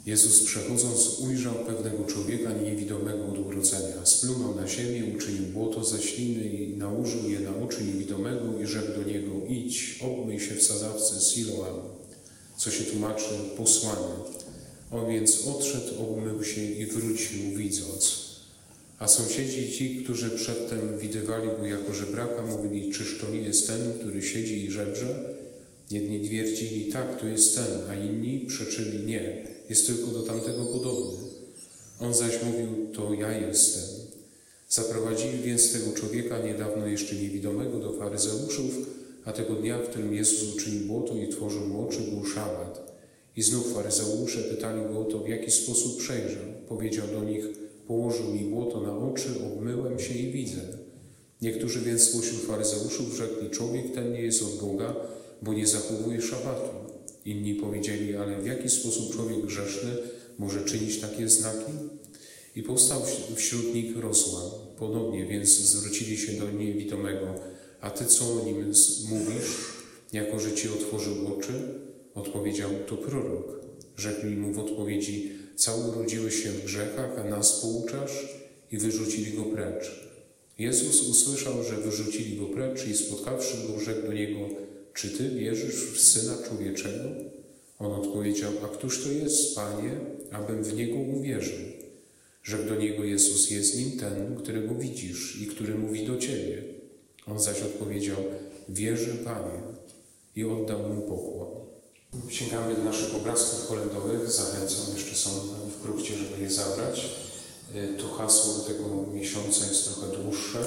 Jezus przechodząc ujrzał pewnego człowieka niewidomego od urodzenia. Splunął na ziemię, uczynił błoto ze śliny i nałożył je na oczy niewidomego i rzekł do niego: idź, obmyj się w sadzawce Siloam, co się tłumaczy posłanie. On więc odszedł, obmył się i wrócił widząc. A sąsiedzi ci, którzy przedtem widywali go jako żebraka, mówili: czyż to nie jest ten, który siedzi i żebrze? Jedni twierdzili: tak, to jest ten, a inni przeczyli: nie, jest tylko do tamtego podobny. On zaś mówił: to ja jestem. Zaprowadzili więc tego człowieka, niedawno jeszcze niewidomego, do faryzeuszów, a tego dnia, w którym Jezus uczynił błoto i tworzył mu oczy, był szabat. I znów faryzeusze pytali go o to, w jaki sposób przejrzał. Powiedział do nich: położył mi błoto na oczy, obmyłem się i widzę. Niektórzy więc spośród faryzeuszów rzekli: człowiek ten nie jest od Boga, bo nie zachowuje szabatu. Inni powiedzieli: ale w jaki sposób człowiek grzeszny może czynić takie znaki? I powstał wśród nich rozłam. Ponownie więc zwrócili się do niewidomego: a ty co o nim mówisz, jako że ci otworzył oczy? Odpowiedział: to prorok. Rzekli mu w odpowiedzi: cały urodziłeś się w grzechach, a nas pouczasz? I wyrzucili go precz. Jezus usłyszał, że wyrzucili go precz i spotkawszy go, rzekł do niego: czy ty wierzysz w Syna Człowieczego? On odpowiedział: a któż to jest, Panie, abym w Niego uwierzył? Rzekł do niego Jezus: jest nim ten, którego widzisz i który mówi do ciebie. On zaś odpowiedział: wierzę, Panie, i oddał mu pokłon. Sięgamy do naszych obrazków kolędowych. Zachęcam, jeszcze są w kruchcie, żeby je zabrać. To hasło tego miesiąca jest trochę dłuższe.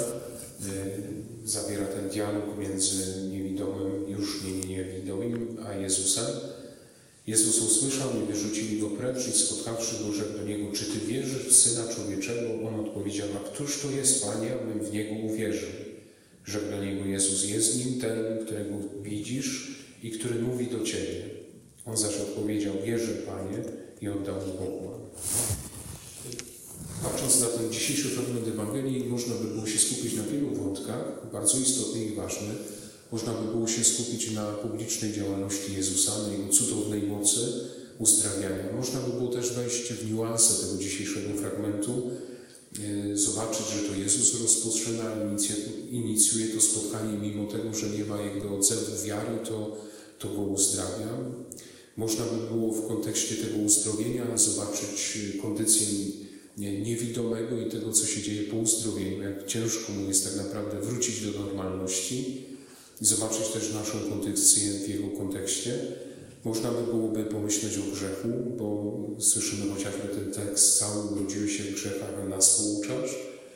Zawiera ten dialog między niewidomym, już niewidomym, a Jezusem. Jezus usłyszał i wyrzucili go precz i spotkawszy go, rzekł do niego: czy ty wierzysz w Syna Człowieczego? On odpowiedział: a któż to jest, Panie, abym w Niego uwierzył? Rzekł do niego Jezus: jest nim ten, którego widzisz i który mówi do ciebie. On zaś odpowiedział: wierzę, Panie, i oddał mu pokłon. Patrząc na ten dzisiejszy fragment Ewangelii, można by było się skupić na wielu wątkach, bardzo istotnych i ważnych. Można by było się skupić na publicznej działalności Jezusa, na Jego cudownej mocy uzdrawiania. Można by było też wejść w niuanse tego dzisiejszego fragmentu, zobaczyć, że to Jezus rozpoczyna, inicjuje to spotkanie, mimo tego, że nie ma Jego odzewu wiary, to go uzdrawia. Można by było w kontekście tego uzdrowienia zobaczyć kondycję niewidomego i tego, co się dzieje po uzdrowieniu, jak ciężko mu jest tak naprawdę wrócić do normalności i zobaczyć też naszą kondycję w jego kontekście. Można by byłoby pomyśleć o grzechu, bo słyszymy chociażby ten tekst: cały urodziłeś się w grzechach, a nas pouczasz.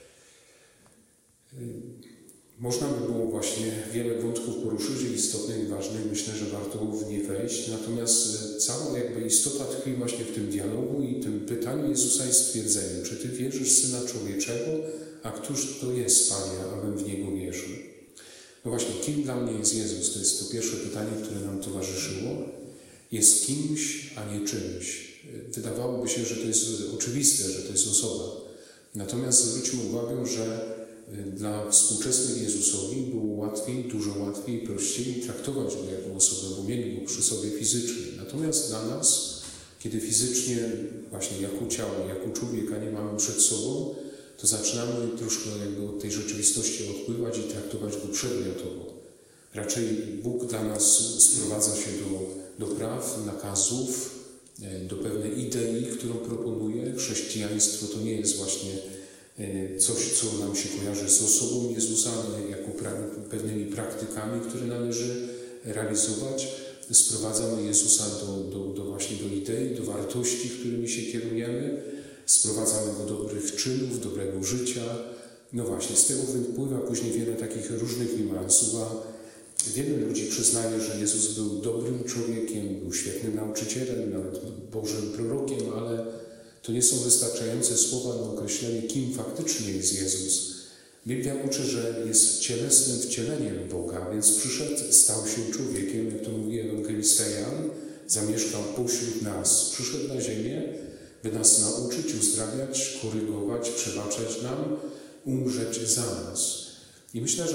Można by było właśnie wiele wątków poruszyć, istotnych i ważnych. Myślę, że warto w nie wejść. Natomiast cała jakby istota tkwi właśnie w tym dialogu i tym pytaniu Jezusa i stwierdzeniu: czy ty wierzysz w Syna Człowieczego? A któż to jest, Panie, abym w Niego wierzył? No właśnie, kim dla mnie jest Jezus? To jest to pierwsze pytanie, które nam towarzyszyło. Jest kimś, a nie czymś. Wydawałoby się, że to jest oczywiste, że to jest osoba. Natomiast zwróćmy uwagę, że dla współczesnych Jezusowi było łatwiej, dużo łatwiej i prościej traktować go jako osobę, bo mieli go przy sobie fizycznie. Natomiast dla nas, kiedy fizycznie, właśnie jako ciało, jako człowieka nie mamy przed sobą, to zaczynamy troszkę jakby od tej rzeczywistości odpływać i traktować go przedmiotowo. Raczej Bóg dla nas sprowadza się do praw, nakazów, do pewnej idei, którą proponuje. Chrześcijaństwo to nie jest właśnie coś, co nam się kojarzy z osobą Jezusa, ale jako pewnymi praktykami, które należy realizować. Sprowadzamy Jezusa właśnie do idei, do wartości, którymi się kierujemy. Sprowadzamy do dobrych czynów, dobrego życia. No właśnie, z tego wypływa później wiele takich różnych niuansów, a wielu ludzi przyznaje, że Jezus był dobrym człowiekiem, był świetnym nauczycielem, nawet Bożym prorokiem, ale to nie są wystarczające słowa na określenie, kim faktycznie jest Jezus. Biblia uczy, że jest cielesnym wcieleniem Boga, więc przyszedł, stał się człowiekiem, jak to mówi ewangelista Jan, zamieszkał pośród nas. Przyszedł na ziemię, by nas nauczyć, uzdrawiać, korygować, przebaczać nam, umrzeć za nas. I myślę, że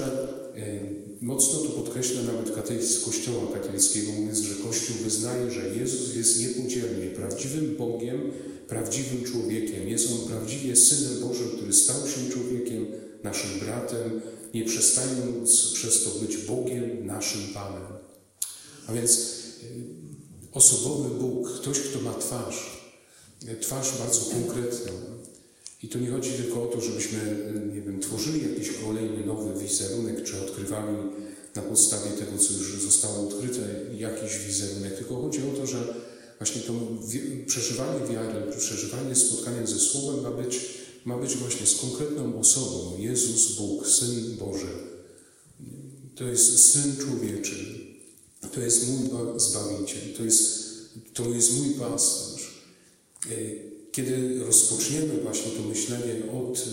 mocno to podkreśla nawet katechizm Kościoła katolickiego, mówiąc, że Kościół wyznaje, że Jezus jest niepodzielnie prawdziwym Bogiem, prawdziwym człowiekiem. Jest On prawdziwie Synem Bożym, który stał się człowiekiem, naszym bratem, nie przestając przez to być Bogiem, naszym Panem. A więc osobowy Bóg, ktoś, kto ma twarz bardzo konkretną. I tu nie chodzi tylko o to, żebyśmy, tworzyli jakiś kolejny nowy wizerunek, czy odkrywali na podstawie tego, co już zostało odkryte, jakiś wizerunek, tylko chodzi o to, że właśnie to przeżywanie wiary, przeżywanie spotkania ze Słowem ma być właśnie z konkretną osobą. Jezus, Bóg, Syn Boży. To jest Syn Człowieczy. To jest mój Zbawiciel. To jest mój pasterz. Kiedy rozpoczniemy właśnie to myślenie od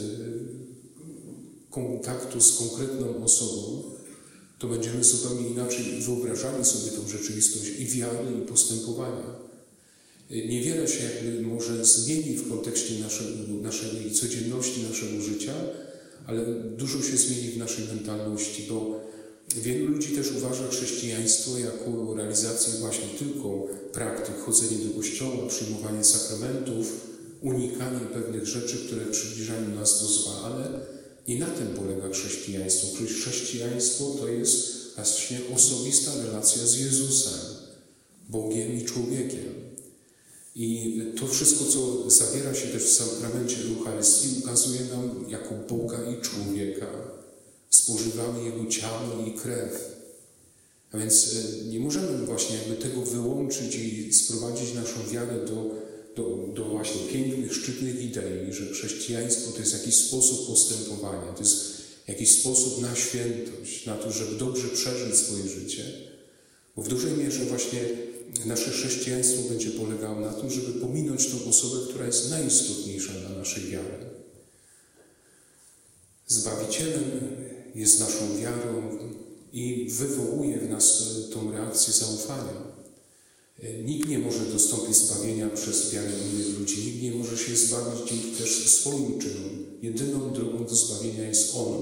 kontaktu z konkretną osobą, to będziemy zupełnie inaczej wyobrażali sobie tą rzeczywistość i wiary, i postępowania. Niewiele się może zmieni w kontekście naszej codzienności, naszego życia, ale dużo się zmieni w naszej mentalności, bo wielu ludzi też uważa chrześcijaństwo jako realizację właśnie tylko praktyk, chodzenie do kościoła, przyjmowanie sakramentów, unikanie pewnych rzeczy, które przybliżają nas do zła, ale nie na tym polega chrześcijaństwo. Chrześcijaństwo to jest właśnie osobista relacja z Jezusem, Bogiem i człowiekiem. I to wszystko, co zawiera się też w sakramencie Eucharystii, ukazuje nam jako Boga i człowieka. Spożywamy Jego ciało i krew. A więc nie możemy właśnie tego wyłączyć i sprowadzić naszą wiarę do właśnie pięknych, szczytnych idei, że chrześcijaństwo to jest jakiś sposób postępowania, to jest jakiś sposób na świętość, na to, żeby dobrze przeżyć swoje życie. Bo w dużej mierze właśnie nasze chrześcijaństwo będzie polegało na tym, żeby pominąć tą osobę, która jest najistotniejsza dla naszej wiary. Zbawicielem jest naszą wiarą i wywołuje w nas tą reakcję zaufania. Nikt nie może dostąpić zbawienia przez wiarę innych ludzi. Nikt nie może się zbawić dzięki też swoim czynom. Jedyną drogą do zbawienia jest On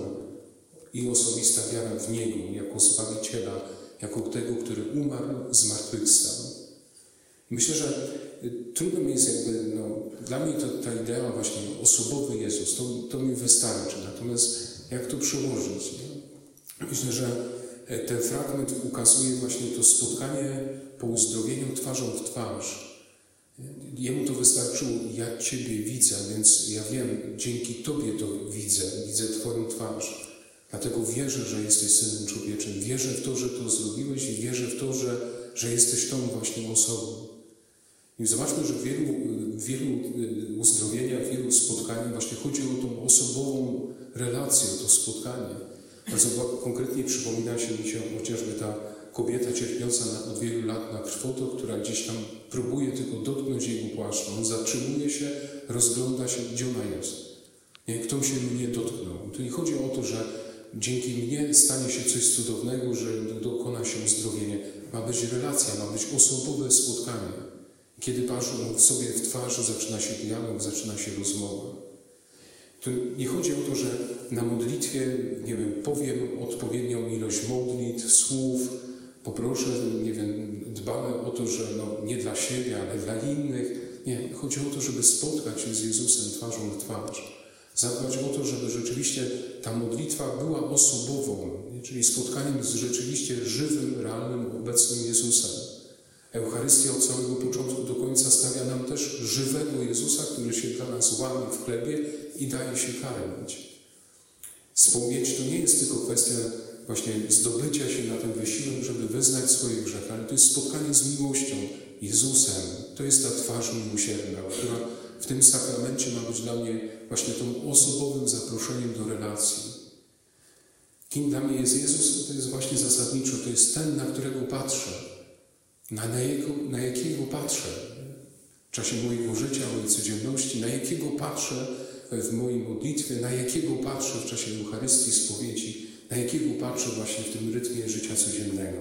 i osobista wiara w Niego jako Zbawiciela, jako tego, który umarł, zmartwychwstał. Myślę, że trudno mi jest dla mnie ta idea właśnie osobowy Jezus, to mi wystarczy. Natomiast jak to przełożyć? Myślę, że ten fragment ukazuje właśnie to spotkanie po uzdrowieniu twarzą w twarz. Jemu to wystarczyło, ja Ciebie widzę, więc ja wiem, dzięki Tobie to widzę Twoją twarz. Dlatego wierzę, że jesteś Synem Człowieczym, wierzę w to, że to zrobiłeś i wierzę w to, że jesteś tą właśnie osobą. I zobaczmy, że w wielu uzdrowieniach, w wielu spotkaniach właśnie chodzi o tą osobową relację, to spotkanie. Bardzo konkretnie przypomina mi się chociażby ta kobieta cierpiąca od wielu lat na krwotok, która gdzieś tam próbuje tylko dotknąć jego płaszcza. On zatrzymuje się, rozgląda się, gdzie ona jest. Nie, kto się mnie dotknął. Tu nie chodzi o to, że dzięki mnie stanie się coś cudownego, że dokona się uzdrowienie. Ma być relacja, ma być osobowe spotkanie. Kiedy patrzą sobie w twarz, zaczyna się dialog, zaczyna się rozmowa. Tu nie chodzi o to, że na modlitwie, powiem odpowiednią ilość modlitw, słów, poproszę, dbamy o to, że nie dla siebie, ale dla innych. Nie, chodzi o to, żeby spotkać się z Jezusem twarzą w twarz. Zadbać o to, żeby rzeczywiście ta modlitwa była osobową, czyli spotkaniem z rzeczywiście żywym, realnym, obecnym Jezusem. Eucharystia od samego początku do końca stawia nam też żywego Jezusa, który się dla nas łamie w chlebie i daje się karmić. Spowiedź to nie jest tylko kwestia właśnie zdobycia się na ten wysiłek, żeby wyznać swoje grzechy, ale to jest spotkanie z miłością, Jezusem. To jest ta twarz miłosierna, która w tym sakramencie ma być dla mnie właśnie tym osobowym zaproszeniem do relacji. Kim dla mnie jest Jezus? To jest właśnie zasadniczo, to jest ten, na którego patrzę. Na jakiego patrzę w czasie mojego życia, mojej codzienności, na jakiego patrzę w mojej modlitwie, na jakiego patrzę w czasie Eucharystii, spowiedzi, na jakiego patrzę właśnie w tym rytmie życia codziennego.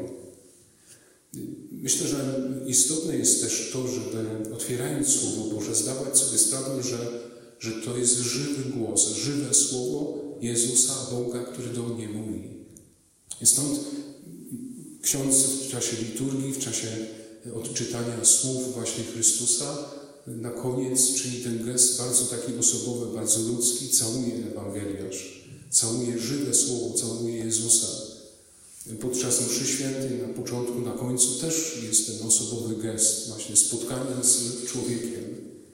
Myślę, że istotne jest też to, żeby otwierając Słowo Boże zdawać sobie sprawę, że to jest żywy głos, żywe Słowo Jezusa, Boga, który do mnie mówi. I stąd ksiądz w czasie liturgii, w czasie odczytania słów właśnie Chrystusa, na koniec czyni ten gest bardzo taki osobowy, bardzo ludzki, całuje Ewangeliarz, całuje żywe słowo, całuje Jezusa. Podczas mszy świętej na początku, na końcu też jest ten osobowy gest właśnie spotkania z człowiekiem.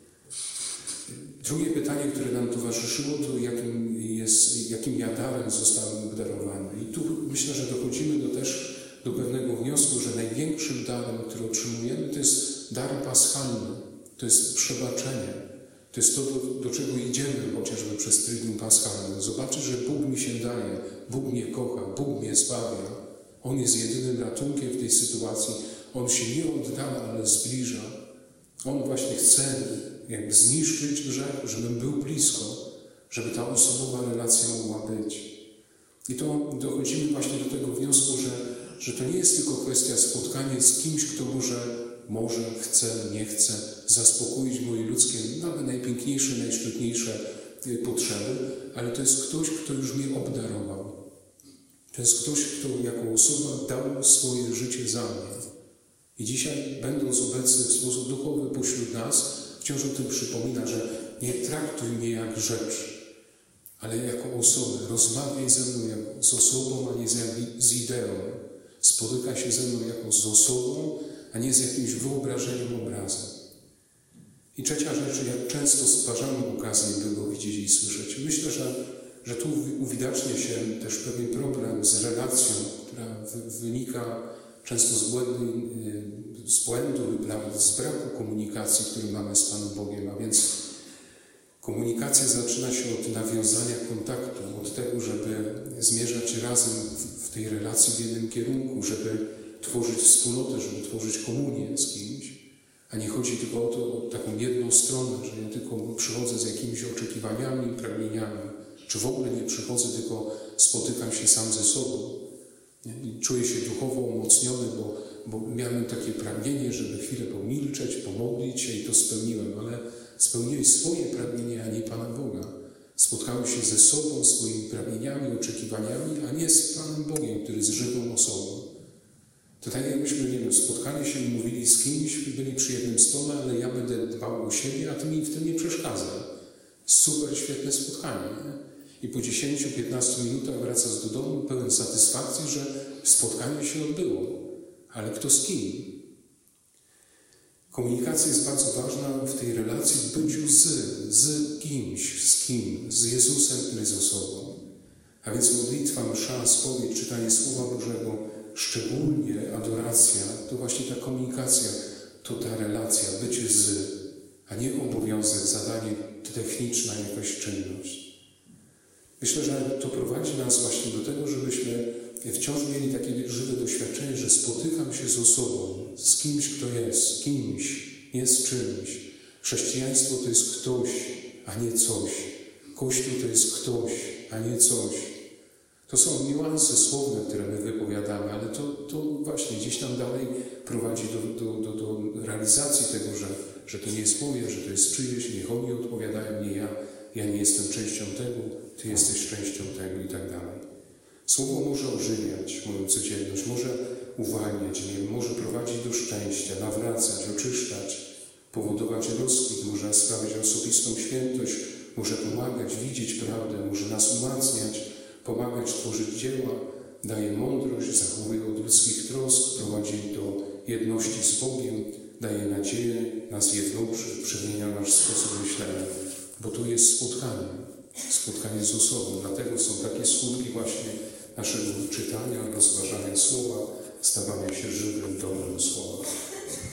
Drugie pytanie, które nam towarzyszyło, to jakim ja darem zostałem obdarowany. I tu myślę, że dochodzimy do pewnego wniosku, że największym darem, który otrzymujemy, to jest dar paschalny, to jest przebaczenie. To jest to, do czego idziemy chociażby przez Trydium Paschalne. Zobaczyć, że Bóg mi się daje, Bóg mnie kocha, Bóg mnie zbawia. On jest jedynym ratunkiem w tej sytuacji. On się nie oddala, ale zbliża. On właśnie chce jakby zniszczyć grzech, żebym był blisko, żeby ta osobowa relacja mogła być. I to dochodzimy właśnie do tego wniosku, że to nie jest tylko kwestia spotkania z kimś, kto może, chce, nie chce zaspokoić moje ludzkie, nawet najpiękniejsze, najszczytniejsze potrzeby, ale to jest ktoś, kto już mnie obdarował. To jest ktoś, kto jako osoba dał swoje życie za mnie. I dzisiaj, będąc obecny w sposób duchowy pośród nas, wciąż o tym przypomina, że nie traktuj mnie jak rzecz, ale jako osobę. Rozmawiaj ze mną jako z osobą, a nie z ideą. Spotyka się ze mną jako z osobą, a nie z jakimś wyobrażeniem, obrazem. I trzecia rzecz, jak często stwarzamy okazję, by go widzieć i słyszeć. Myślę, że tu uwidacznia się też pewien problem z relacją, która wynika często z błędu, z braku komunikacji, który mamy z Panem Bogiem. A więc komunikacja zaczyna się od nawiązania kontaktu, od tego, żeby zmierzać razem w tej relacji w jednym kierunku, żeby tworzyć wspólnotę, żeby tworzyć komunię z kimś. A nie chodzi tylko o taką jedną stronę, że ja tylko przychodzę z jakimiś oczekiwaniami, pragnieniami, czy w ogóle nie przychodzę, tylko spotykam się sam ze sobą. I czuję się duchowo umocniony, bo miałem takie pragnienie, żeby chwilę pomilczeć, pomodlić się i to spełniłem, ale spełniłeś swoje pragnienie, a nie Pana Boga. Spotkałeś się ze sobą, swoimi pragnieniami, oczekiwaniami, a nie z Panem Bogiem, który jest żywą osobą. To tak jakbyśmy, nie wiem, spotkali się i mówili z kimś, byli przy jednym stole, ale ja będę dbał o siebie, a Ty mi w tym nie przeszkadzaj. Super, świetne spotkanie. Nie? I po 10-15 minutach wracasz do domu pełen satysfakcji, że spotkanie się odbyło. Ale kto z kim? Komunikacja jest bardzo ważna w tej relacji, w byciu z kimś, z kim? Z Jezusem, który jest osobą. A więc modlitwa, msza, spowiedź, czytanie Słowa Bożego, szczególnie adoracja, to właśnie ta komunikacja, to ta relacja, bycie a nie obowiązek, zadanie techniczne, jakaś czynność. Myślę, że to prowadzi nas właśnie do tego, żebyśmy wciąż mieli takie żywe doświadczenie, że spotykam się z osobą, z kimś, kto jest, z kimś, nie z czymś. Chrześcijaństwo to jest ktoś, a nie coś. Kościół to jest ktoś, a nie coś. To są niuanse słowne, które my wypowiadamy, ale to właśnie gdzieś tam dalej prowadzi do realizacji tego, że to nie jest moje, że to jest czyjeś, niech oni odpowiadają, nie ja nie jestem częścią tego, Ty jesteś częścią tego i tak dalej. Słowo może ożywiać moją codzienność, może uwalniać mnie, może prowadzić do szczęścia, nawracać, oczyszczać, powodować rozkwit, może sprawiać osobistą świętość, może pomagać widzieć prawdę, może nas umacniać, pomagać tworzyć dzieła, daje mądrość, zachowuje od ludzkich trosk, prowadzi do jedności z Bogiem, daje nadzieję, nas jednoczy, przemienia nasz sposób myślenia, bo to jest spotkanie z osobą. Dlatego są takie skutki właśnie naszego czytania, rozważania słowa, stawania się żywym, dobrym słowem.